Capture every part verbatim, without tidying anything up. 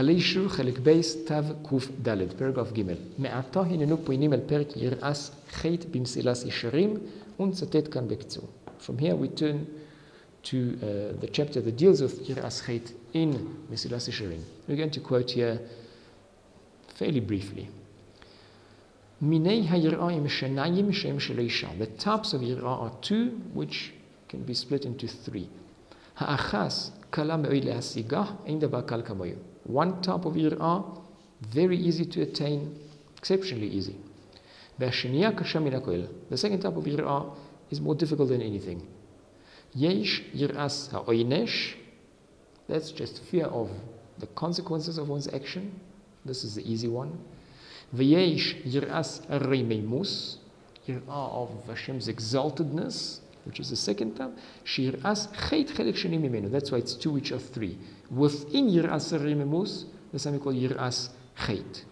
עלי שור חלק בייס תו קוף דלת, פרגרף ג' מעתה הננו פוינים על פרק ירעס חית במסילס ישרים ונצטט כאן בקצור. From here we turn to uh, the chapter that deals with ירעס חית in מסילס ישרים. We're going to quote here fairly briefly. מיני היראה משניים שהם של אישה. The types of יראה are two which can be split into three. האחס קלה מאוד להשיגה, אין דבר קל כמוהו. One type of יראה, very easy to attain, exceptionally easy. והשנייה קשה מן הכל. The second type of יראה is more difficult than anything. יש ירעס העונש, that's just fear of the consequences of one's action. This is the easy one. ויש ירעס הרמימוס, יראה of Hashem's exaltedness, which is the second type. שירעס חית חלק שני ממנו. That's why it's two which are three. Within ירעס הרמימוס, that's what we call ירעס חית.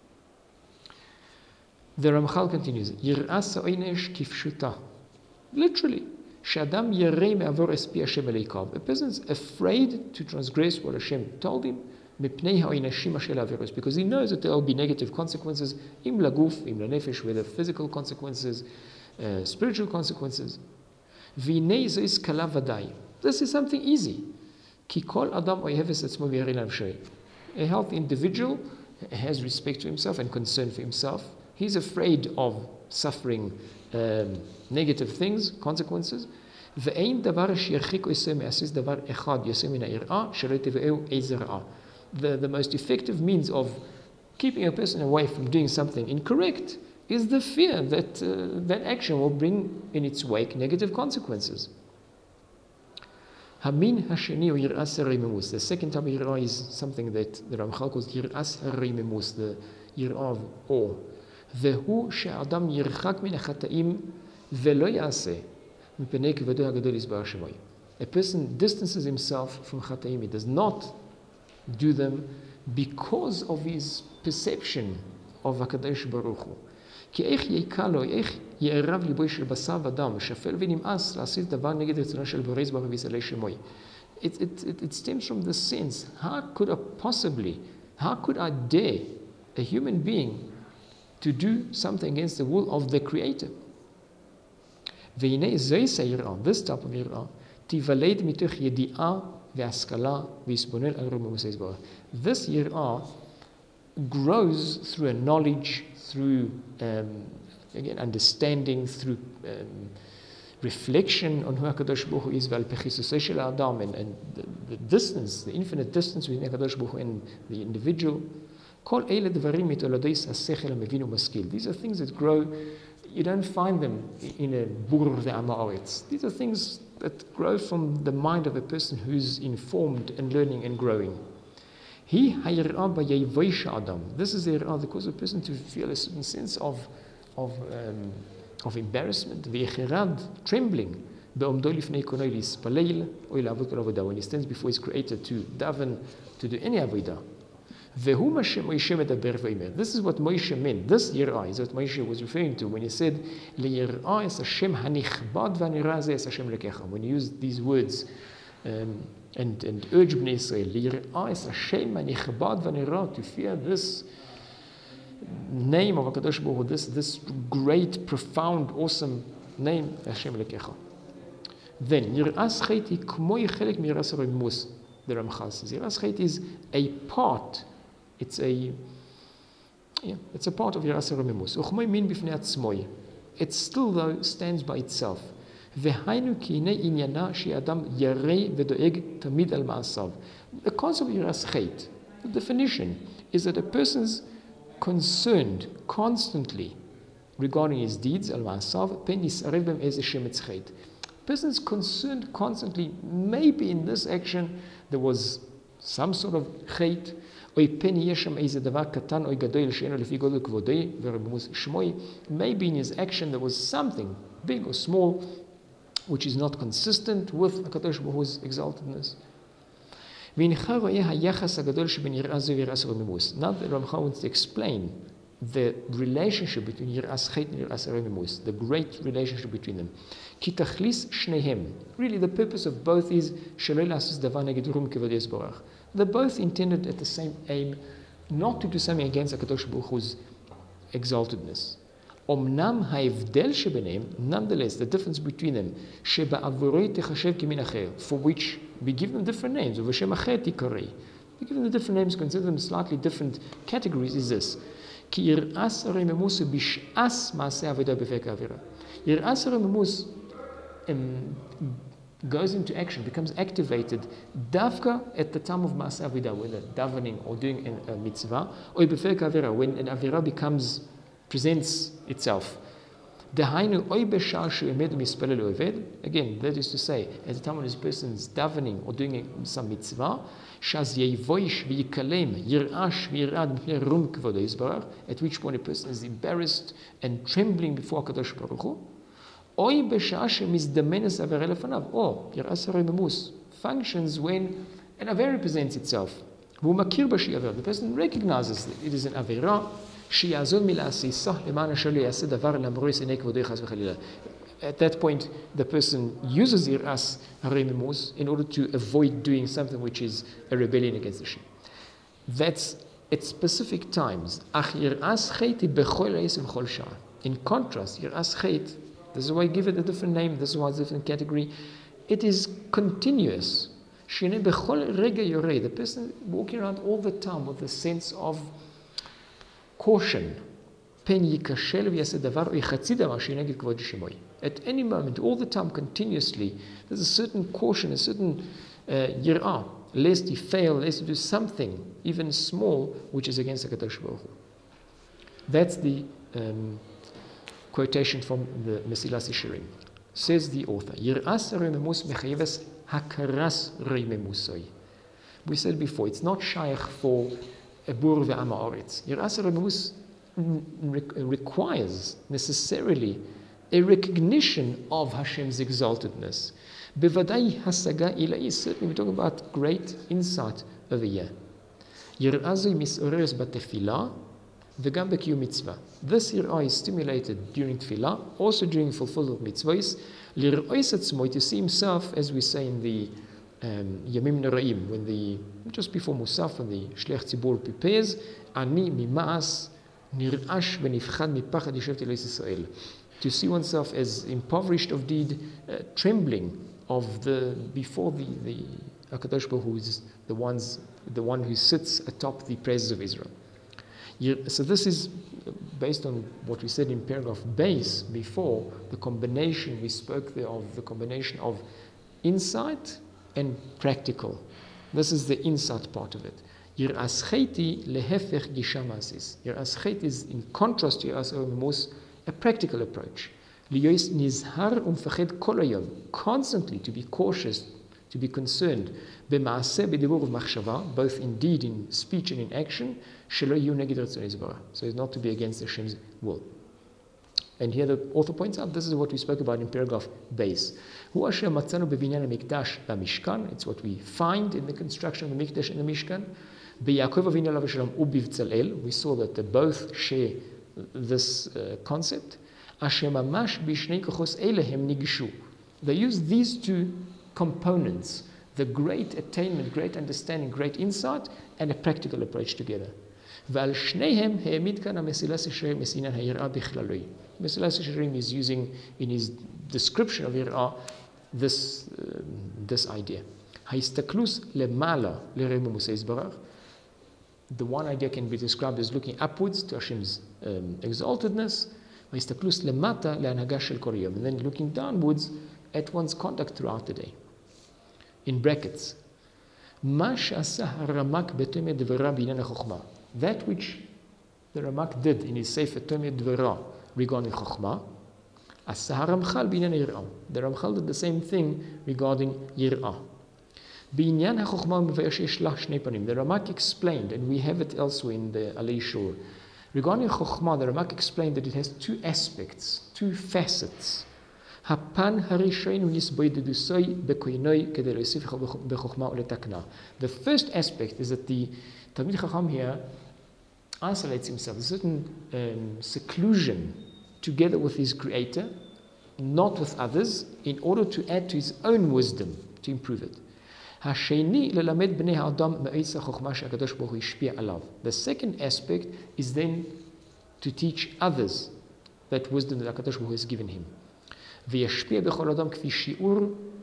The Ramchal continues, ירעס העונש כפשוטה. Literally, שאדם ירא מעבור אספי השם אלוהיו. A person is afraid to transgress what Hashem told him, מפני העונשים אשר העבירות, because he knows that there will be negative consequences, אם לגוף, אם לנפש, whether physical consequences, uh, spiritual consequences. והנה זו קלה ודאי. This is something easy. כי כל אדם אוהב את עצמו וירא לנפשו. A healthy individual has respect to himself and concern for himself. He's afraid of suffering um, negative things, consequences. ואין דבר שירחיק עושה מעשיס דבר אחד יוצא מן היראה שלא תביאהו איזה רעה. The, the most effective means of keeping a person away from doing something incorrect is the fear that uh, that action will bring in its wake negative consequences. Hamin hasheni or yir'as harimemus. The second type of yir'ah is something that the Ramchal calls yir'as harimemus, the yir'ah of awe. Vehu she'adam yirchak min ha'chata'im velo ya'aseh mipnei kvodo ha'gadol yisbarach shemo. A person distances himself from chata'im. He does not do them because of his perception of HaKadosh Baruch Hu. כי איך יקל לו, איך יערב ליבו של בשר ודם, שפל ונמאס לעשות דבר נגד רצונו של בורא יתברך ויסלח שמו. It, it, it, it stems from the sense, how could I possibly, how could I dare a human being to do something against the will of the Creator? והנה זוהי היראה, this type of יראה, תיוולד מתוך ידיעה והשכלה ויסבונן על רוממוס יתברך. This יראה grows through a knowledge, through um, again understanding, through um, reflection on who HaKadosh Baruch Hu is, ועל פחיסוסו של האדם, and, and the, the distance, the infinite distance between HaKadosh Baruch Hu and the individual. כל אלה דברים מתולדות השכל המבין ומשכיל. These are things that grow. You don't find them in a בור ועם הארץ. These are things that grow from the mind of a person who's informed and learning and growing. He hayirah b'yevoi Adam. This is the yirah that causes a person to feel a certain sense of of um, of embarrassment, v'yechirad, trembling, be'omdo lifnei konoi lispalel or lavot kol avodah, when he stands before his Creator to daven, to do any avodah. Vehu Moshe Moshe medaber v'omer. This is what Moshe meant. This yirah is what Moshe was referring to when he said liyirah es Hashem hanichbad v'nirah ze es Hashem lekecha. When he used these words. Um, and, and urge Bnei Israel, to fear this name of HaKadosh Baruch Hu, this, this great, profound, awesome name, Hashem Lekecha. Then, Yir'as Chet is k'mo chelek mi'yir'as harimemus, the Ramchal says. Yir'as Chet is a part, it's a, yeah, it's a part of Yir'as harimemus. Uchmoi min b'fnei atzmoi. It still, though, stands by itself. והיינו כי הנה עניינה שאדם ירא ודואג תמיד על מעשיו. The concept of יראת חטא, the definition is that a person's concerned constantly regarding his deeds, על מעשיו, פן יסערב בהם איזה שמץ חטא. A person is concerned constantly, maybe in this action there was some sort of חטא, או פן יהיה שם איזה דבר קטן או גדול שאינו לפי גודל כבודוי ורמימוס שמוי. Maybe in his action there was something big or small which is not consistent with HaKadosh Baruch Hu's exaltedness. Now the Ramchal wants to explain the relationship between Yiras Chet and Yiras Rememus, the great relationship between them. Ki tachlis shnehem. Really, the purpose of both is shelo lasus davar neged rum kevod yisborach. They're both intended at the same aim, not to do something against HaKadosh Baruch Hu's exaltedness. Omnam ha'evdel shebeneim, nonetheless, the difference between them, sheba'avoroi techashev kimin acher, for which we give them different names, v'shem acher tikarei. We give them the different names, consider them slightly different categories, is this. Ki yiras rememus bish'as ma'aseh avodah befek avira. Yiras rememus goes into action, becomes activated davka at the time of ma'aseh avodah, whether davening or doing a mitzvah, or befek avira, when an avira becomes, presents itself. Again, that is to say, at the time when this person is davening or doing some mitzvah, at which point a person is embarrassed and trembling before HaKadosh Baruch Hu, or Yiras Rememus functions when an avera presents itself. The person recognizes that it is an avera. At that point, the person uses Yiras Rememus in order to avoid doing something which is a rebellion against the Shem. That's at specific times. In contrast, Yiras Chet, this is why I give it a different name, this is why it's a different category. It is continuous. The person walking around all the time with a sense of caution. At any moment, all the time, continuously, there's a certain caution, a certain yirah, lest he fail, lest he do something, even small, which is against HaKadosh Baruch Hu. That's the um, quotation from the Mesilas Yesharim. Says the author, Yiras Rememus mechayeves hakaras rememusoi. We said before, it's not shaykh for a bur ve'am ha'aretz. Yiras Rememus requires necessarily a recognition of Hashem's exaltedness. Bevadai hasaga ilai, certainly we're talking about great insight over here. Yir'azui mis'oreres b'tefillah v'gam b'kiyum mitzvah. This yir'ah is stimulated during tefillah, also during fulfillment of mitzvahs. Lir'ois atzmoi, to see himself, as we say in the um, Yamim Naraim, when the, just before Musaf, when the Shlech Tzibur prepares, Ani mima'as nir'ash v'nifchad mipachad yishev teles Yisrael. To see oneself as impoverished of deed, uh, trembling of the, before the, the HaKadosh Baruch Hu is the, ones, the one who sits atop the praises of Israel. So this is based on what we said in paragraph base before, the combination, we spoke there of the combination of insight and practical. This is the insight part of it. Yiras Cheti lehefech gisha masis. Yiras Chet is, in contrast to Yiras Rememus, a practical approach. Liyois nizhar umfached kol hayom, constantly to be cautious, to be concerned, b'maaseh b'dibur v'machshava, both in deed, in speech and in action, shelo yu neged ratzon Yisborach, so as not to be against Hashem's will. And here the author points out, this is what we spoke about in paragraph base. Hu asher matzanu b'binyan hamikdash v'mishkan, it's what we find in the construction of the mikdash and the mishkan. B'Yaakov Avinu alav shalom u'bivtzalel, we saw that they both share this uh, concept. Asher mamash b'shnei kochos elehem nigishu. They use these two components, the great attainment, great understanding, great insight, and a practical approach together. V'al shnehem he'emid kan ha-Mesilas Yesharim esinan ha'yirah bichlalo. Mesilas Yesharim is using in his description of yirah this uh, this idea. Ha'istaklus lemala lerememus Yisborach. The one idea can be described as looking upwards to Hashem's um, exaltedness. Ha'istaklus lemata le'anhaga shel kol yom, and then looking downwards at one's conduct throughout the day. In brackets, that which the Ramak did in his Sefer Tomei Dvara regarding Chokhmah, the Ramchal did the same thing regarding Yir'ah. The Ramak explained, and we have it elsewhere in the Alei Shur, regarding Chokhmah, the Ramak explained that it has two aspects, two facets. The first aspect is that the Talmid Chacham here isolates himself, a certain um, seclusion together with his creator, not with others, in order to add to his own wisdom, to improve it. The second aspect is then to teach others that wisdom that HaKadosh Baruch Hu has given him. וישפיע בכל אדם כפי שיעור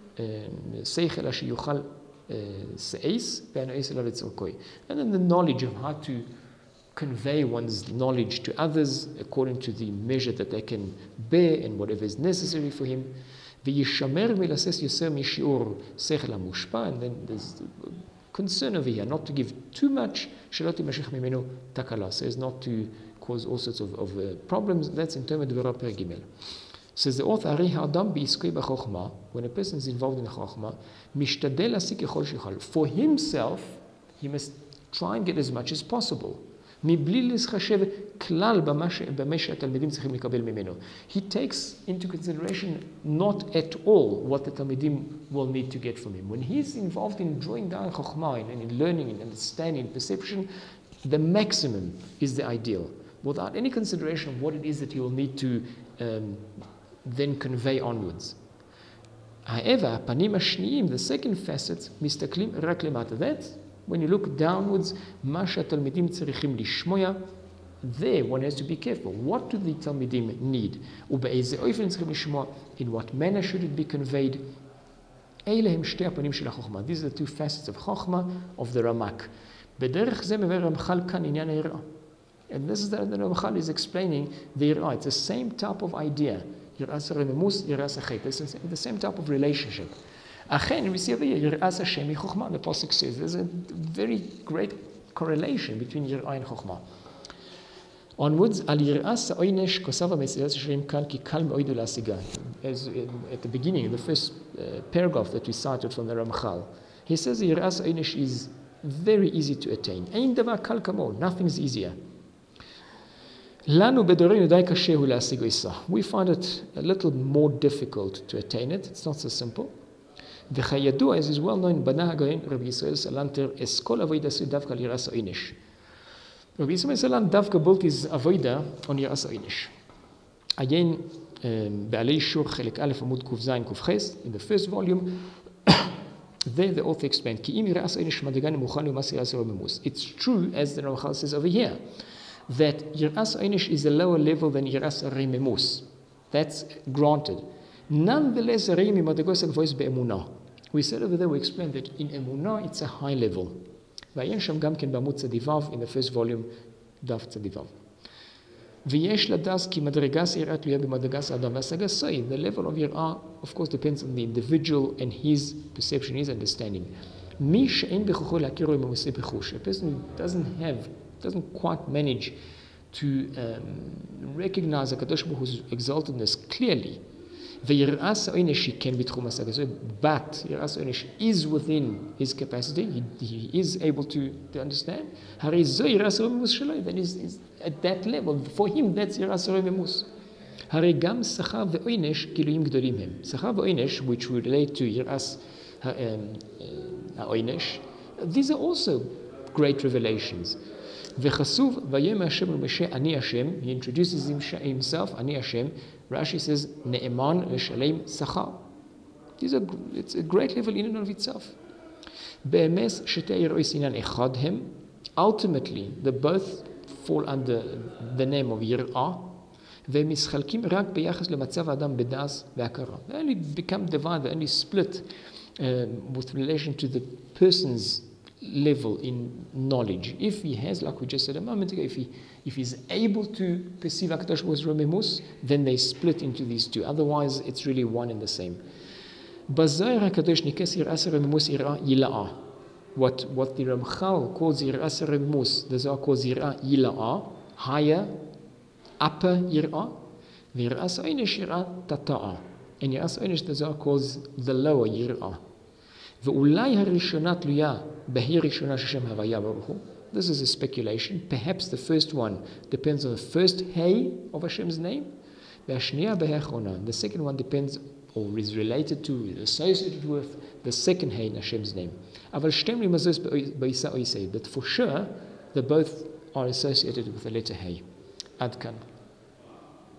שכל אשר יוכל שאיס והנועס אליו לצורכו. And then the knowledge of how to convey one's knowledge to others according to the measure that they can bear and whatever is necessary for him. וישמר מלסס יוסר משיעור שכל המושפע, and then there's concern over here not to give too much שלא תימשך ממנו תקלה, so as not to cause all sorts of, of uh, problems. That's in terms of דברה פרק ג'. Says the author, הרי האדם בעסקו בחוכמה, when a person is involved in החוכמה, משתדל להשיג ככל שיכול. For himself, he must try and get as much as possible. מבלי להתחשב כלל במה שהתלמידים צריכים לקבל ממנו. He takes into consideration not at all what the Talmidim will need to get from him. When he's involved in drawing down חוכמה and in learning and understanding, perception, the maximum is the ideal, without any consideration of what it is that he will need to um, then convey onwards. However, הפנים השניים, the second facet, מסתכלים רק למטה. That, when you look downwards, מה שהתלמידים צריכים לשמוע, there one has to be careful. What do the תלמידים need? ובאיזה אופן צריכים לשמוע? In what manner should it be conveyed? אלה הם שתי הפנים של החוכמה. These are the two facets of חוכמה of the רמ"ק. בדרך זה מביא רמח"ל כאן עניין היראה. And this is that the Ramchal is explaining the Yirah. It's the same type of idea. Yiras HaRememus, Yiras HaChet. It's the same type of relationship. Achen, we see over here, Yiras HaShem Chochmah. The Pasuk says there's a very great correlation between Yirah and Chochmah. Onwards, Al Yiras HaOynesh Kosava Mesilas Hashem Kal Ki Kal Me'oidu Lasiga. As at the beginning, the first uh, paragraph that we cited from the Ramchal, he says the Yiras HaOynesh is very easy to attain. Ein davar kal kamo, nothing's easier. לנו בדורנו די קשה הוא להשיג איסה. We find it a little more difficult to attain it. It's not so simple. וכידוע, as is well known, בנה הגאון רבי ישראל סלנטר, אסכול אבוידה עשוי דווקא על ירס העונש. רבי ישראל סלנטר דווקא בולט is אבוידה on ירס העונש. עיין בעלי אישור חלק א' עמוד ק"ז ק"ח, in the first volume, there the author explained, כי אם ירס העונש מדרגה נמוכה לעומת ירס הרוממוס. It's true, as the Ramchal says over here, that Yiras HaOynesh is a lower level than Yiras HaRememus. That's granted. Nonetheless, we said over there, we explained that in Emunah, it's a high level. In the first volume, Daf Tzadivav. The level of Yirah, of course, depends on the individual and his perception, his understanding. A person who doesn't have doesn't quite manage to um, recognize HaKadosh Baruch Hu's exaltedness clearly. V'yiras ha'onesh can be tchum hasaga, but yiras ha'onesh is within his capacity. He, he is able to, to understand. Harei zo yiras ha'rememus shelo, then is, is at that level. For him, that's yiras ha'rememus. Harei gam sachar ve'onesh giluim gdolim hem. Sachar ve'onesh, which we relate to yiras ha'onesh, these are also great revelations. V'chasuv vayem Hashem l'Moshe ani Hashem. He introduces himself, ani Hashem. Rashi says, ne'eman l'shalem sachar. These are, it's a great level in and of itself. Be'emes shetei yirois inan echad hem. Ultimately, they both fall under the name of yirah. Ve'mischalkim rak beyachas lematzav adam bedas ve'akara. They only become divine, they only split um, with relation to the person's level in knowledge. If he has, like we just said a moment ago, if he if he's able to perceive HaKadosh Baruch Hu's Rememus, then they split into these two. Otherwise, it's really one and the same. B'Zohar HaKadosh nikes yiras Rememus yirah yila'ah. What what the Ramchal calls yiras Rememus, the Zohar calls yirah yila'ah, higher, upper yirah. Yiras ha'onesh yirah tata'ah, and yiras ha'onesh the Zohar calls the lower yirah. ואולי הראשונה תלויה בהיא ראשונה ששם הוויה ברוך הוא. This is a speculation. Perhaps the first one depends on the first hey of Hashem's name. והשנייה בהיא האחרונה. The second one depends or is related to, is associated with the second hey in Hashem's name. אבל שתיהם נמזוז בעיסה או עיסה. But for sure, they're both are associated with the letter Hay. Adkan.